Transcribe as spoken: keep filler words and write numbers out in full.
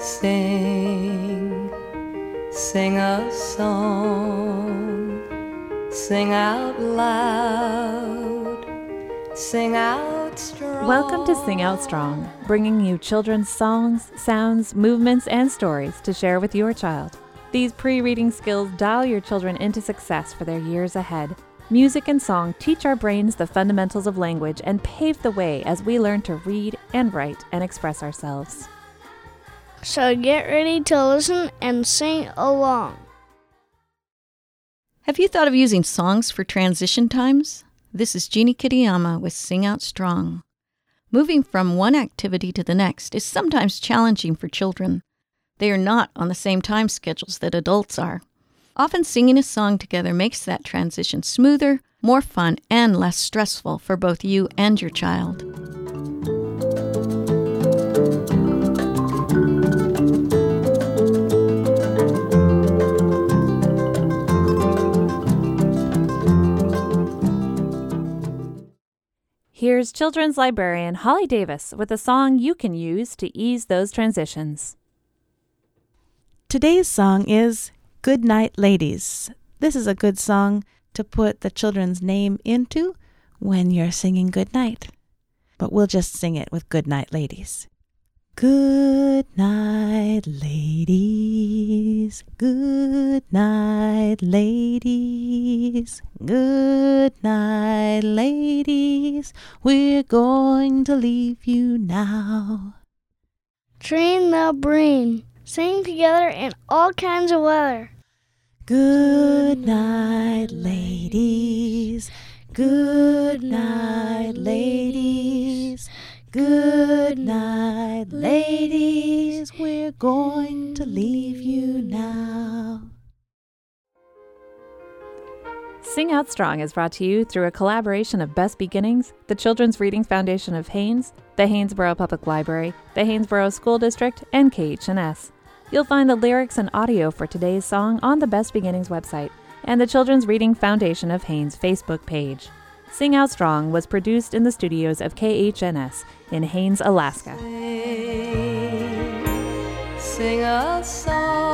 Sing, sing a song, sing out loud, sing out strong. Welcome to Sing Out Strong, bringing you children's songs, sounds, movements, and stories to share with your child. These pre-reading skills dial your children into success for their years ahead. Music and song teach our brains the fundamentals of language and pave the way as we learn to read and write and express ourselves. So get ready to listen and sing along. Have you thought of using songs for transition times? This is Jeannie Kitayama with Sing Out Strong. Moving from one activity to the next is sometimes challenging for children. They are not on the same time schedules that adults are. Often singing a song together makes that transition smoother, more fun, and less stressful for both you and your child. Here's children's librarian Holly Davis with a song you can use to ease those transitions. Today's song is Good Night Ladies. This is a good song to put the children's name into when you're singing good night. But we'll just sing it with Good Night Ladies. Good night, ladies. Good night, ladies. Good night, ladies. We're going to leave you now. Train the brain. Sing together in all kinds of weather. Good night, ladies. Good night, ladies. Good night, ladies. We're going to leave you now. Sing Out Strong is brought to you through a collaboration of Best Beginnings, the Children's Reading Foundation of Haines, the Haynesboro Public Library, the Haynesboro School District, and K H N S. You'll find the lyrics and audio for today's song on the Best Beginnings website and the Children's Reading Foundation of Haines Facebook page. Sing Out Strong was produced in the studios of K H N S in Haines, Alaska. Sing, sing a song.